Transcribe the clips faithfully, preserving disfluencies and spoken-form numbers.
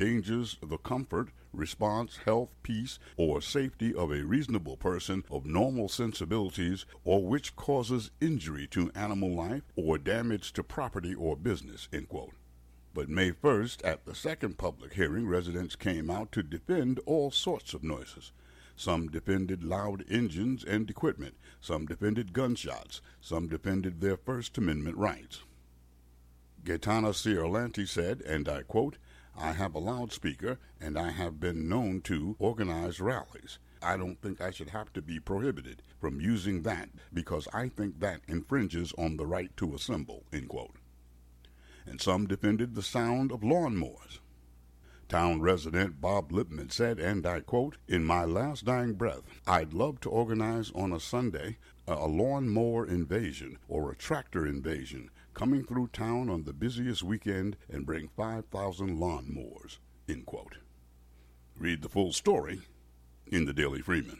endangers the comfort, response, health, peace, or safety of a reasonable person of normal sensibilities, or which causes injury to animal life or damage to property or business," end quote. But May first, at the second public hearing, residents came out to defend all sorts of noises. Some defended loud engines and equipment. Some defended gunshots. Some defended their First Amendment rights. Gaetano Ciarlanti said, and I quote, "I have a loudspeaker, and I have been known to organize rallies. I don't think I should have to be prohibited from using that because I think that infringes on the right to assemble," end quote. And some defended the sound of lawnmowers. Town resident Bob Lipman said, and I quote, "In my last dying breath, I'd love to organize on a Sunday a lawnmower invasion or a tractor invasion coming through town on the busiest weekend and bring five thousand lawnmowers," end quote. Read the full story in the Daily Freeman.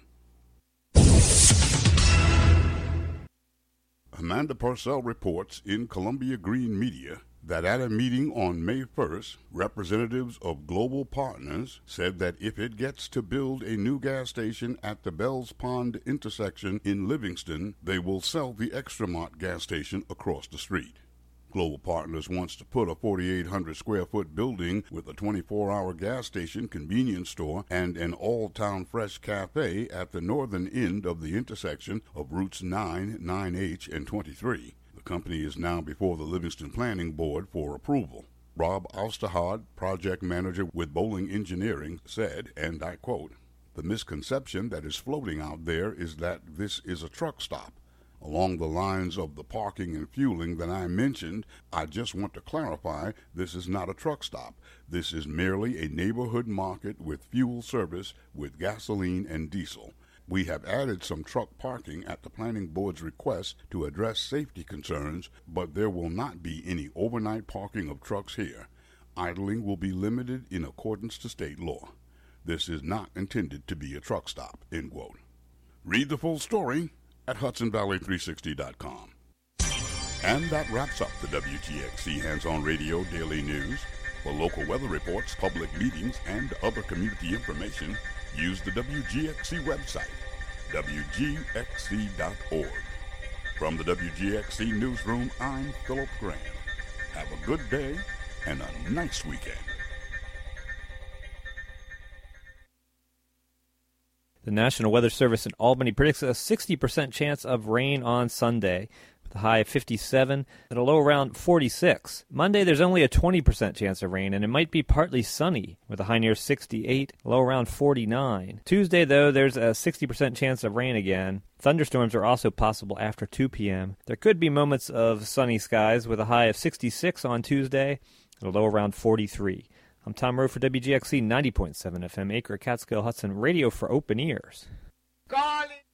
Amanda Purcell reports in Columbia Green Media that at a meeting on May first, representatives of Global Partners said that if it gets to build a new gas station at the Bells Pond intersection in Livingston, they will sell the Extramont gas station across the street. Global Partners wants to put a forty-eight hundred square foot building with a twenty-four hour gas station, convenience store, and an all-town fresh cafe at the northern end of the intersection of routes nine, nine H, and twenty-three. The company is now before the Livingston Planning Board for approval. Rob Osterhard, project manager with Bowling Engineering, said, and I quote, "The misconception that is floating out there is that this is a truck stop. Along the lines of the parking and fueling that I mentioned, I just want to clarify this is not a truck stop. This is merely a neighborhood market with fuel service with gasoline and diesel. We have added some truck parking at the Planning Board's request to address safety concerns, but there will not be any overnight parking of trucks here. Idling will be limited in accordance to state law. This is not intended to be a truck stop," end quote. Read the full story at Hudson Valley three sixty dot com. And that wraps up the W G X C Hands-On Radio Daily News. For local weather reports, public meetings, and other community information, use the W G X C website, W G X C dot org. From the W G X C Newsroom, I'm Philip Graham. Have a good day and a nice weekend. The National Weather Service in Albany predicts a sixty percent chance of rain on Sunday, with a high of fifty-seven and a low around forty-six. Monday, there's only a twenty percent chance of rain, and it might be partly sunny, with a high near sixty-eight, low around forty-nine. Tuesday, though, there's a sixty percent chance of rain again. Thunderstorms are also possible after two p.m. There could be moments of sunny skies, with a high of sixty-six on Tuesday and a low around forty-three. I'm Tom Rowe for W G X C ninety point seven F M, Acre, Catskill, Hudson, radio for open ears. Call it.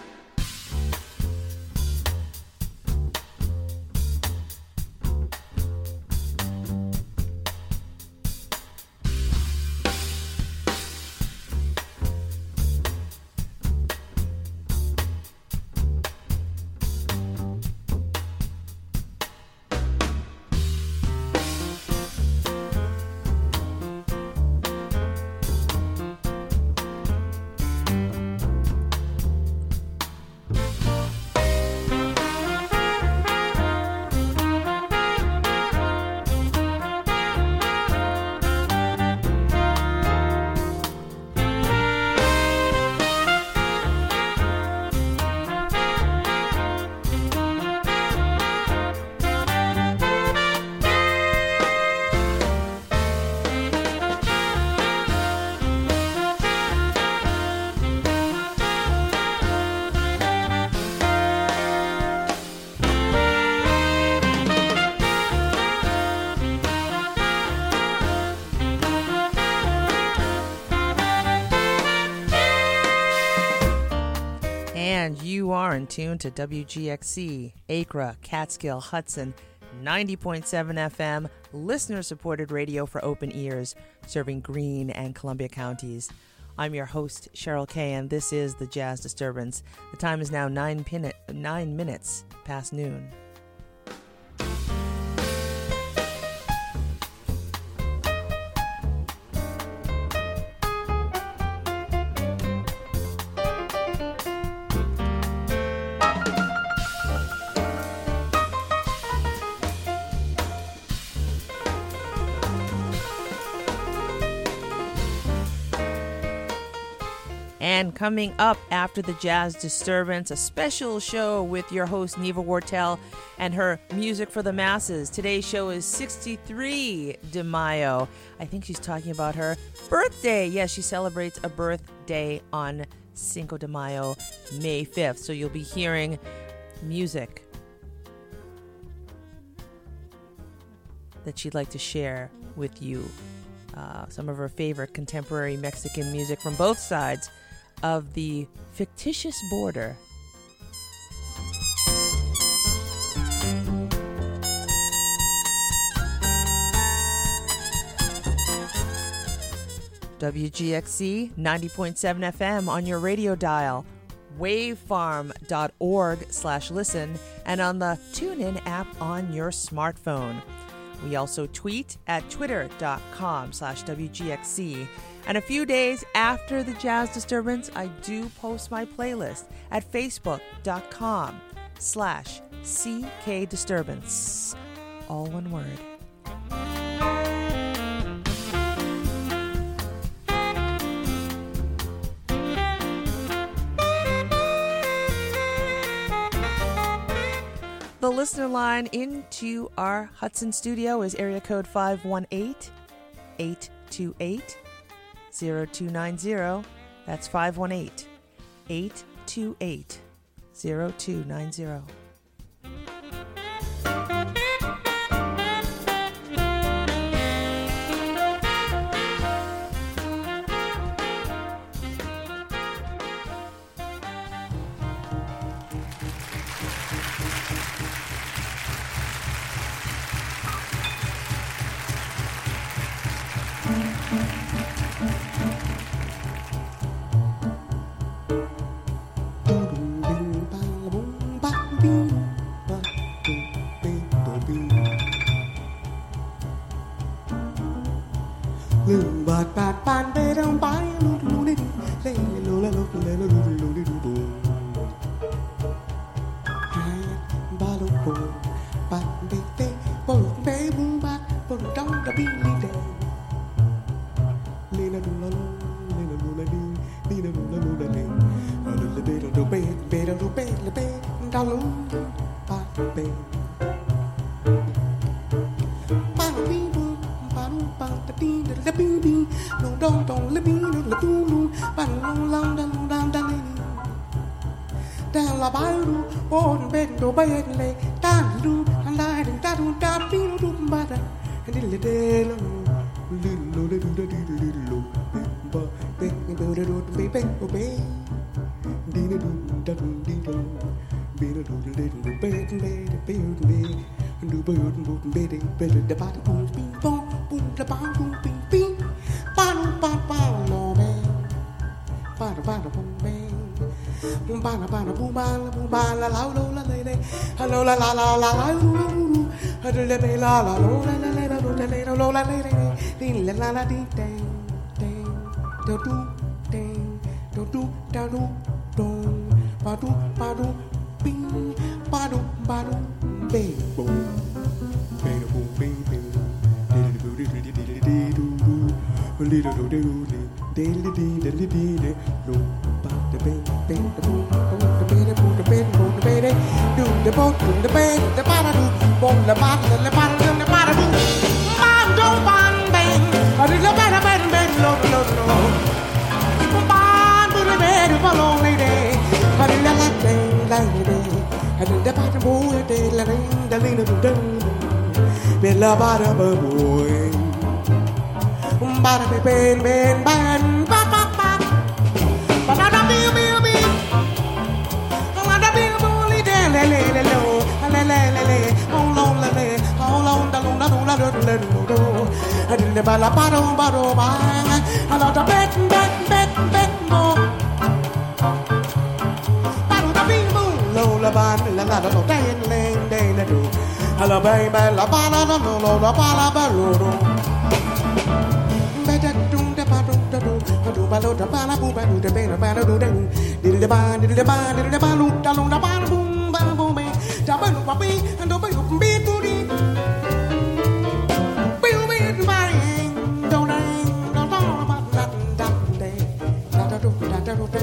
In tune to W G X C, Acre, Catskill, Hudson, ninety point seven F M, listener-supported radio for open ears, serving Greene and Columbia counties. I'm your host, Cheryl Kay, and this is the Jazz Disturbance. The time is now nine, pin- nine minutes past noon. And coming up after the Jazz Disturbance, a special show with your host Neva Wortel and her Music for the Masses. Today's show is sixty-three de Mayo. I think she's talking about her birthday. Yes, she celebrates a birthday on Cinco de Mayo, May fifth. So you'll be hearing music that she'd like to share with you. Uh, some of her favorite contemporary Mexican music from both sides of the fictitious border. W G X C ninety point seven F M on your radio dial, wavefarm.org slash listen, and on the TuneIn app on your smartphone. We also tweet at twitter.com slash WGXC. And a few days after the Jazz Disturbance, I do post my playlist at facebook.com slash CK Disturbance. All one word. The listener line into our Hudson studio is area code five one eight, eight two eight, zero two nine zero. That's five one eight, eight two eight, zero two nine zero. Hello la la la la la ooh la la la la la la la la la la la la ding dang dang do do dang do do da do dong ba do ba do bing ba do ba do bing boom bing boom bing bing do do do do do do do do do daily dee daily dee do ba the bing bing the boom the bing the boom the bing boom the bing do the boom the bing the ba do boom the ba the ba the the ba do ba do ban bing ba do the ba ba bing lo lo lo ba do the bing do lo lady ba do la la ding lady I do the ba the boy the la ding the ding the ding be la ba da boy ba da ben ben ben ba ba ba ba da da bi bi bi ba da bi bi le le le le le le le le oh lo le le oh lo da lo da lo la do le do do I did the ba la ba do ba do ba I da bet bet bet bet mo ba do da bi mo lo la ba la la la da le le le do I la ba ba la ba la lo lo la ba la ba lo do da do da ba do da do do ba lo da ba la bu ba do da be da ba do da dil da ba dil da ba dil da ba lu da lu da ba bu ba bu be da ba lu ba be do ba lu be tu di be be ba do da do do ba da da da da do da do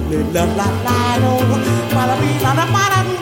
la la la do ba la bi la la ba la do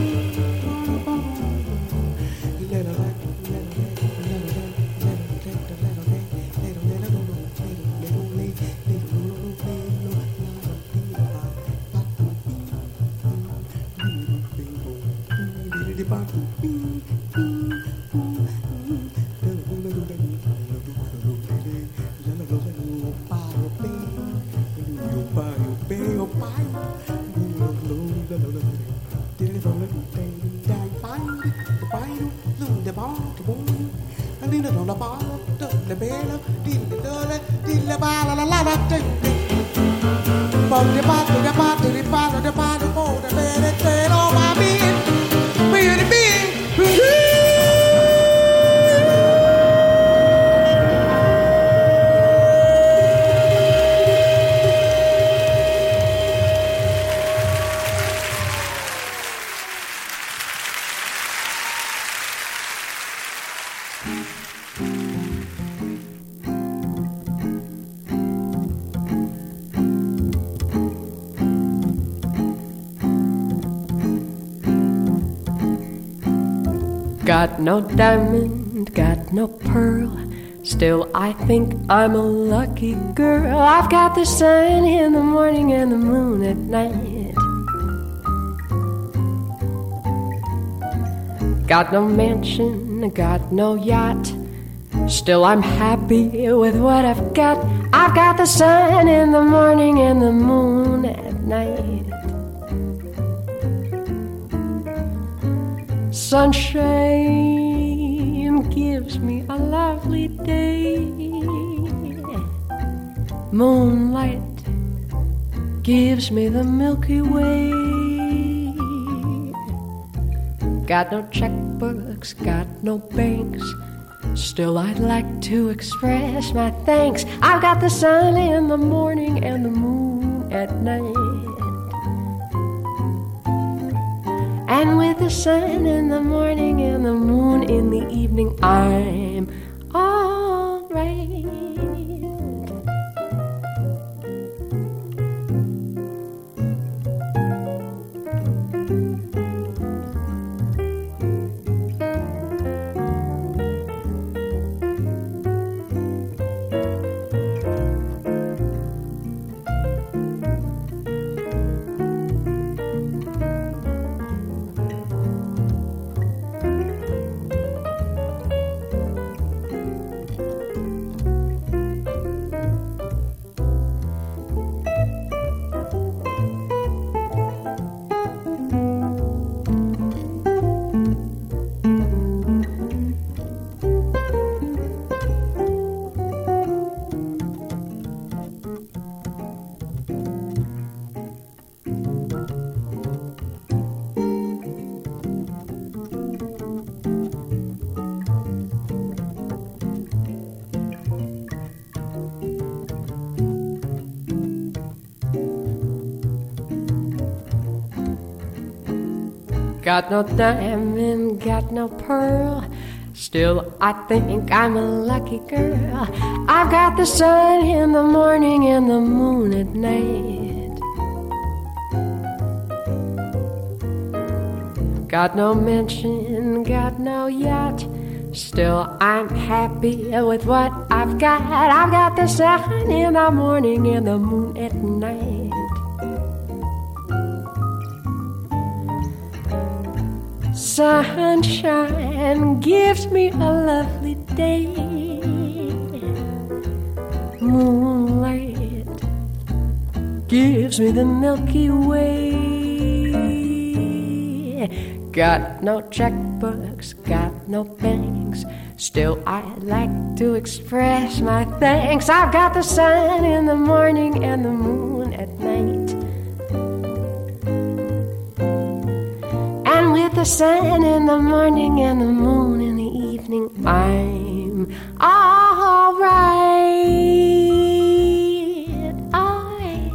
Got no diamond, got no pearl. Still, I think I'm a lucky girl. I've got the sun in the morning and the moon at night. Got no mansion, got no yacht. Still, I'm happy with what I've got. I've got the sun in the morning and the moon at night. Sunshine gives me a lovely day. Moonlight gives me the Milky Way. Got no checkbooks, got no banks. Still, I'd like to express my thanks. I've got the sun in the morning and the moon at night. And with the sun in the morning and the moon in the evening, I'm all right. Got no diamond, got no pearl. Still, I think I'm a lucky girl. I've got the sun in the morning and the moon at night. Got no mansion, got no yacht. Still, I'm happy with what I've got. I've got the sun in the morning and the moon at night. Sunshine gives me a lovely day. Moonlight gives me the Milky Way. Got no checkbooks, got no banks. Still, I'd like to express my thanks. I've got the sun in the morning and the moon at night. And with the sun in the morning and the moon in the evening, I'm all right, all right.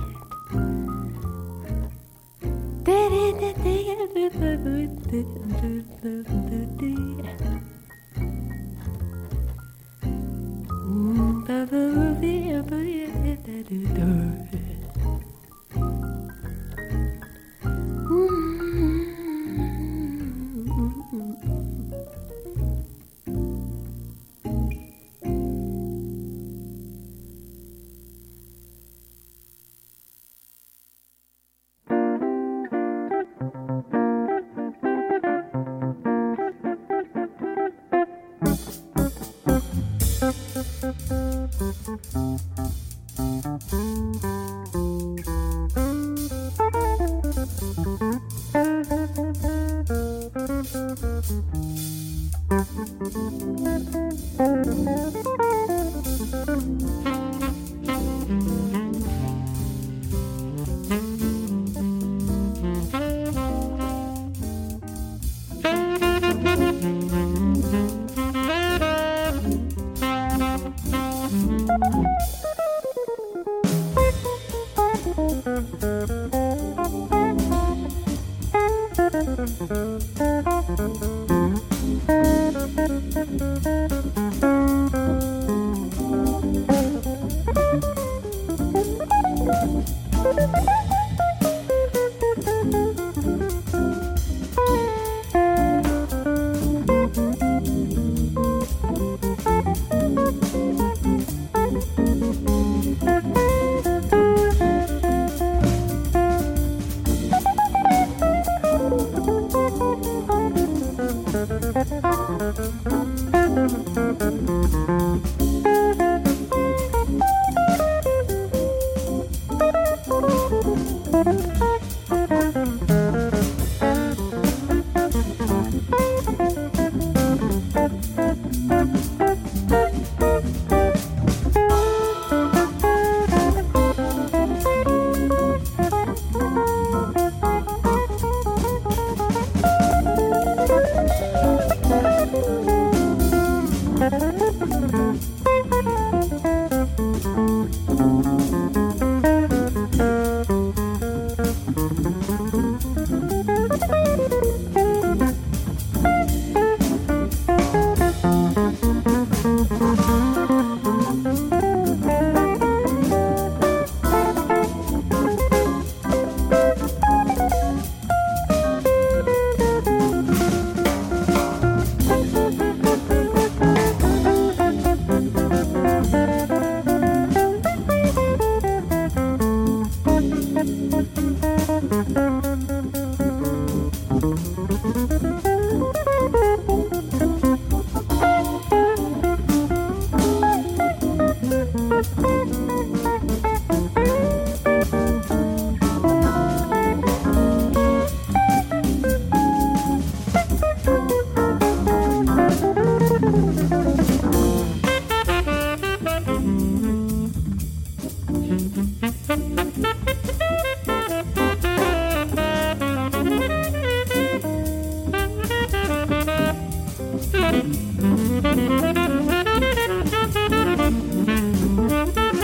Thank you.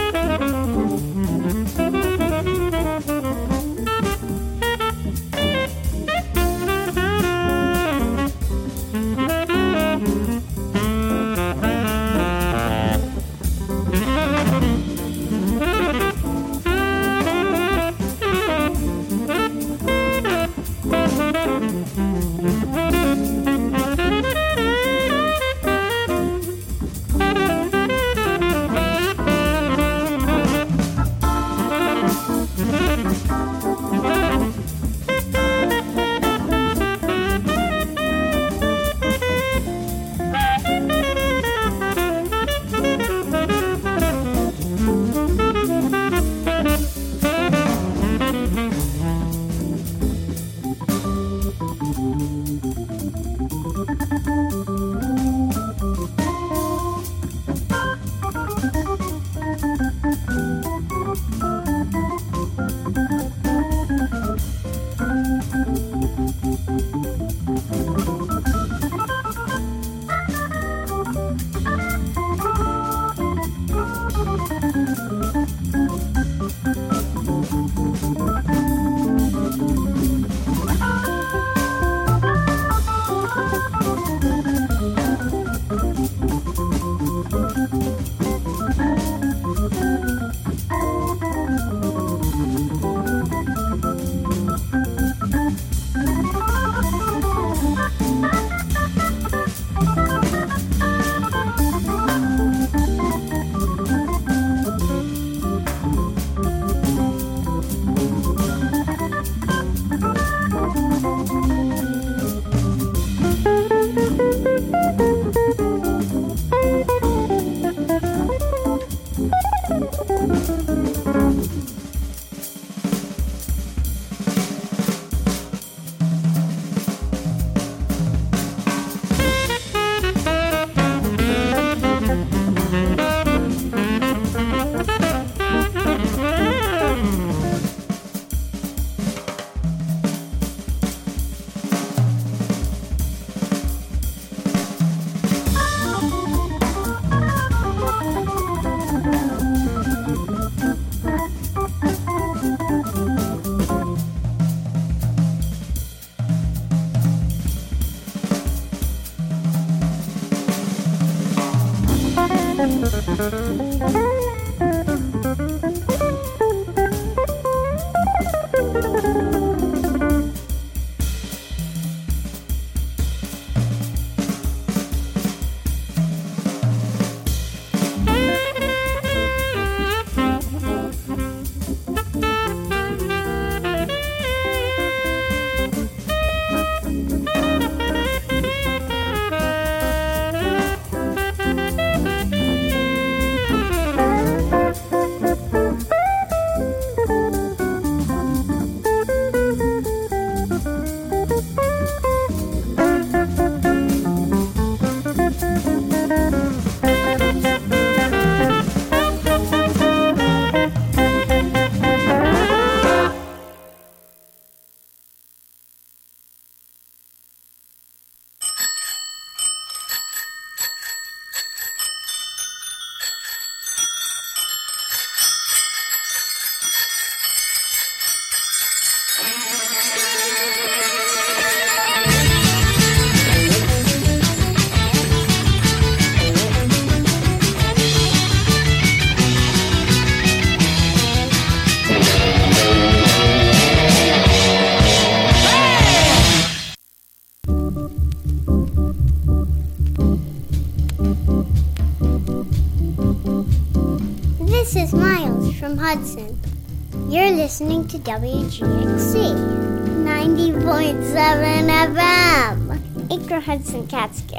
This is Miles from Hudson. You're listening to W G X C ninety point seven F M, Acre Hudson Catskill.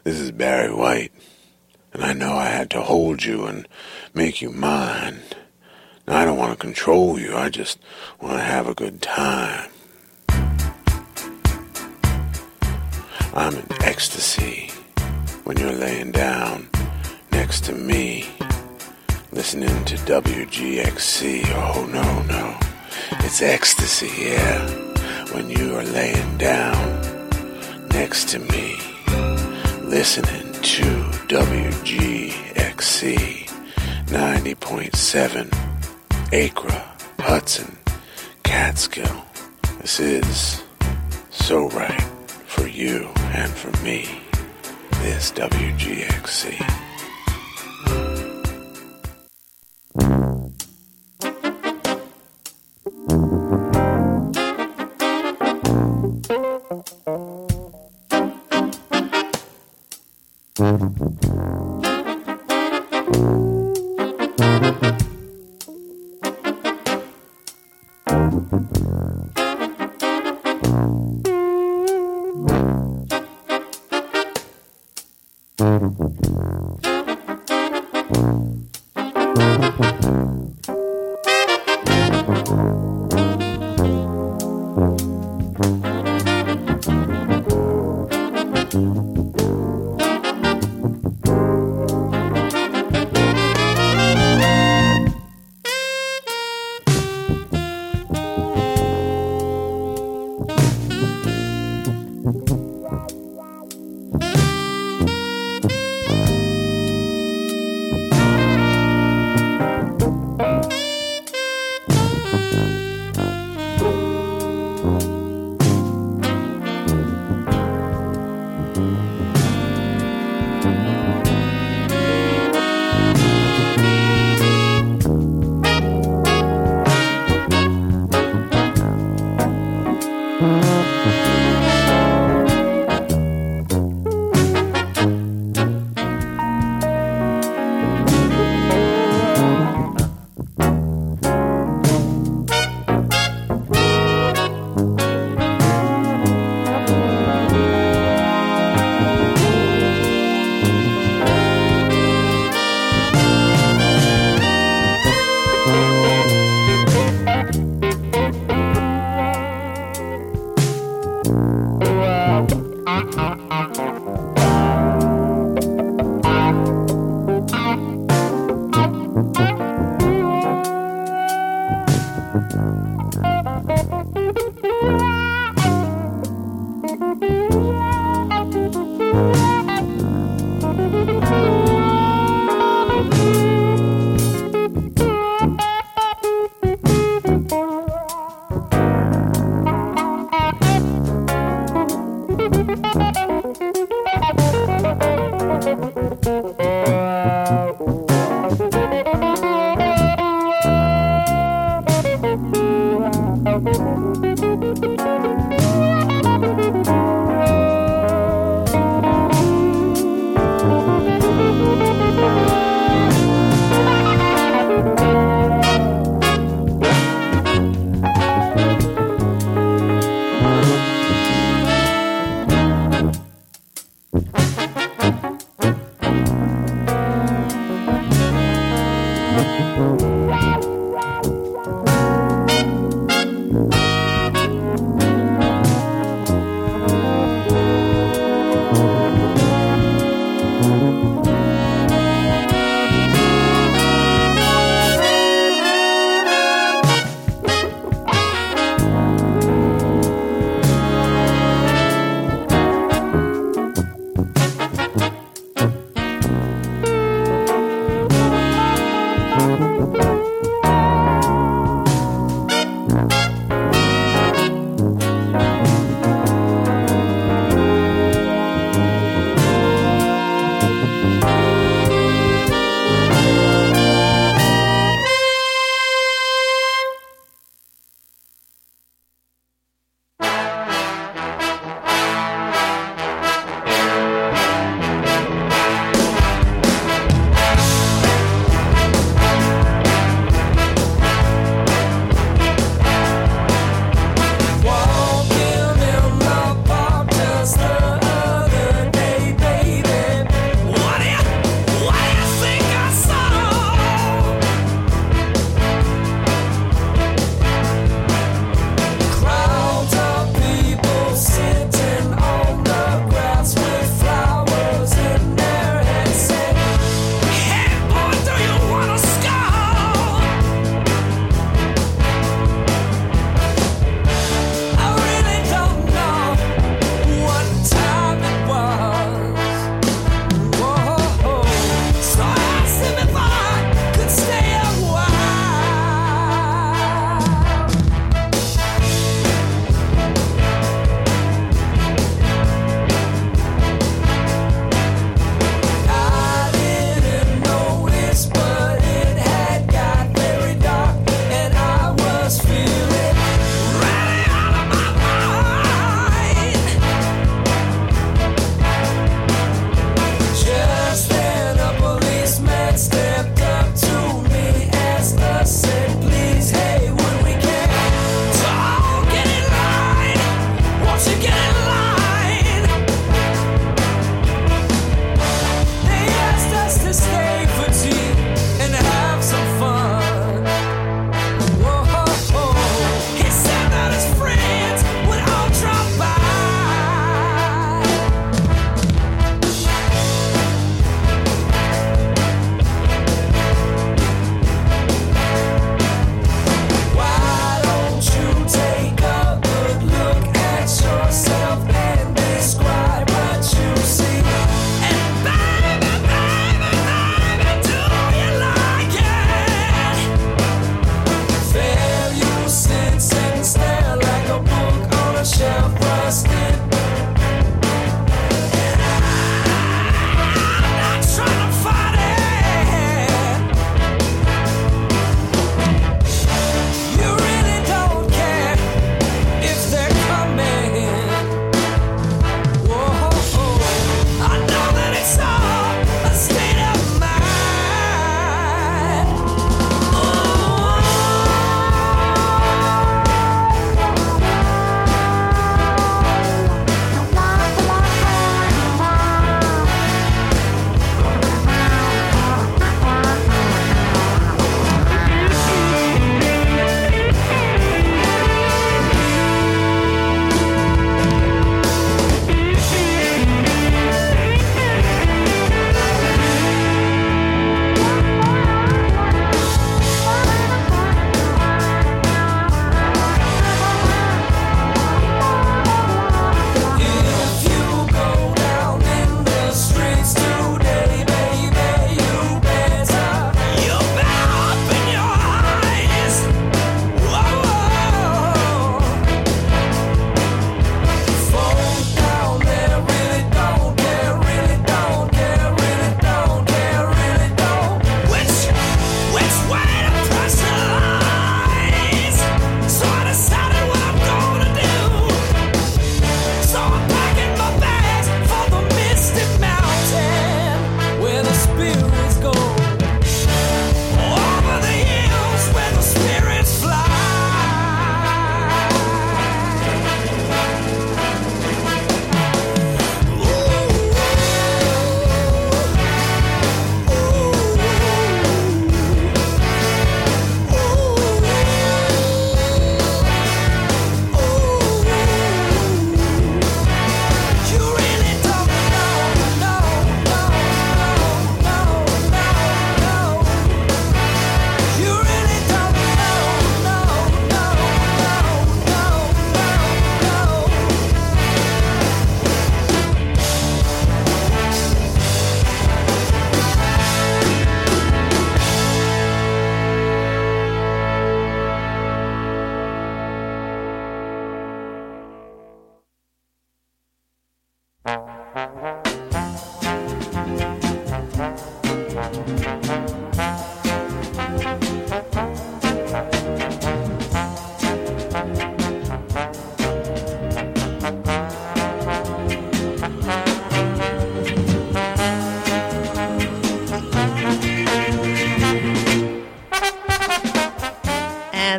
This is Barry White, and I know I had to hold you and make you mine. Now, I don't want to control you, I just want to have a good time. I'm in ecstasy when you're laying down next to me, listening to W G X C. Oh, no, no, it's ecstasy, yeah, when you are laying down next to me, listening to W G X C ninety point seven, Acre, Hudson, Catskill. This is so right for you and for me, this W G X C.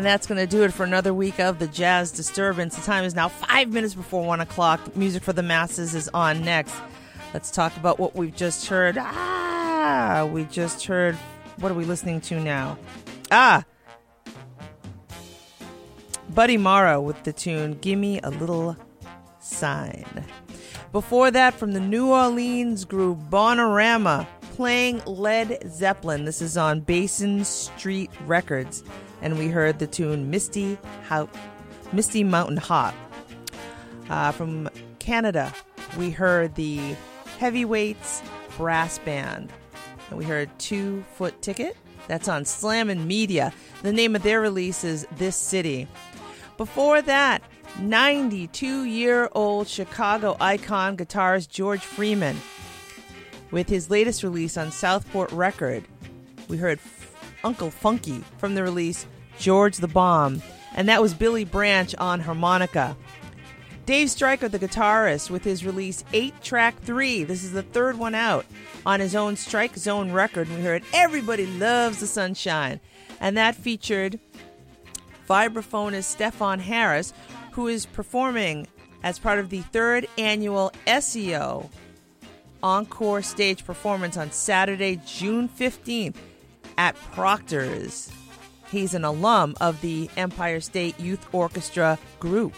And that's going to do it for another week of the Jazz Disturbance. The time is now five minutes before one o'clock. Music for the Masses is on next. Let's talk about what we've just heard. Ah, we just heard, what are we listening to now? Ah, Buddy Morrow with the tune, Gimme a Little Sign. Before that, from the New Orleans group Bonorama, playing Led Zeppelin. This is on Basin Street Records. And we heard the tune Misty, How- Misty Mountain Hop. Uh, from Canada, we heard the Heavyweights Brass Band. And we heard Two Foot Ticket. That's on Slammin' Media. The name of their release is This City. Before that, ninety-two-year-old Chicago icon guitarist George Freeman with his latest release on Southport Record. We heard Uncle Funky from the release George the Bomb, and that was Billy Branch on harmonica. Dave Stryker, the guitarist, with his release eight track three. This is the third one out on his own Strike Zone record. We heard Everybody Loves the Sunshine, and that featured vibraphonist Stefan Harris, who is performing as part of the third annual S E O Encore stage performance on Saturday, June fifteenth at Proctor's. He's an alum of the Empire State Youth Orchestra group.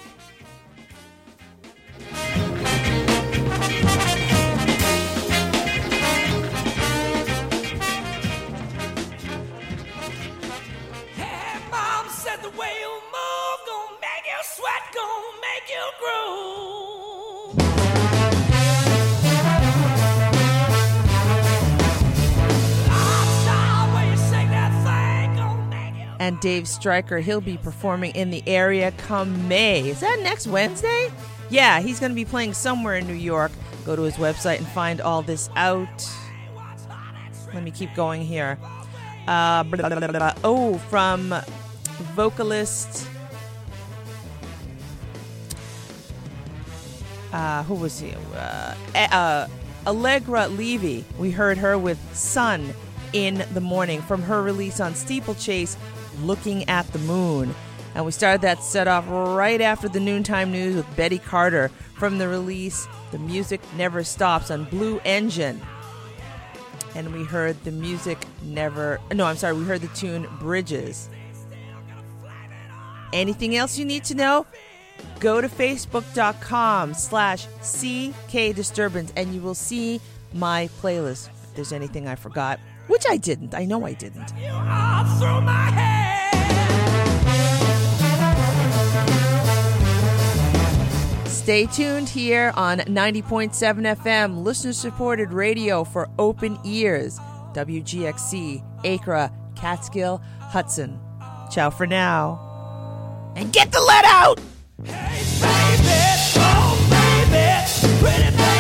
Hey, Mom said the way you move gonna make you sweat, gonna make you groove. And Dave Stryker, he'll be performing in the area come May. Is that next Wednesday? Yeah, he's going to be playing somewhere in New York. Go to his website and find all this out. Let me keep going here. Uh, blah, blah, blah, blah. Oh, from vocalist... Uh, who was he? Uh, uh, Allegra Levy. We heard her with Sun in the Morning from her release on Steeplechase, Looking at the Moon. And we started that set off right after the noontime news with Betty Carter from the release The Music Never Stops on Blue Engine. And we heard the music never... No, I'm sorry, we heard the tune Bridges. Anything else you need to know? Go to facebook.com slash CK Disturbance and you will see my playlist. If there's anything I forgot, which I didn't. I know I didn't. You all through my head. Stay tuned here on ninety point seven F M, listener-supported radio for open ears. W G X C, Acra, Catskill, Hudson. Ciao for now. And get the lead out! Hey, baby, oh, baby, pretty baby.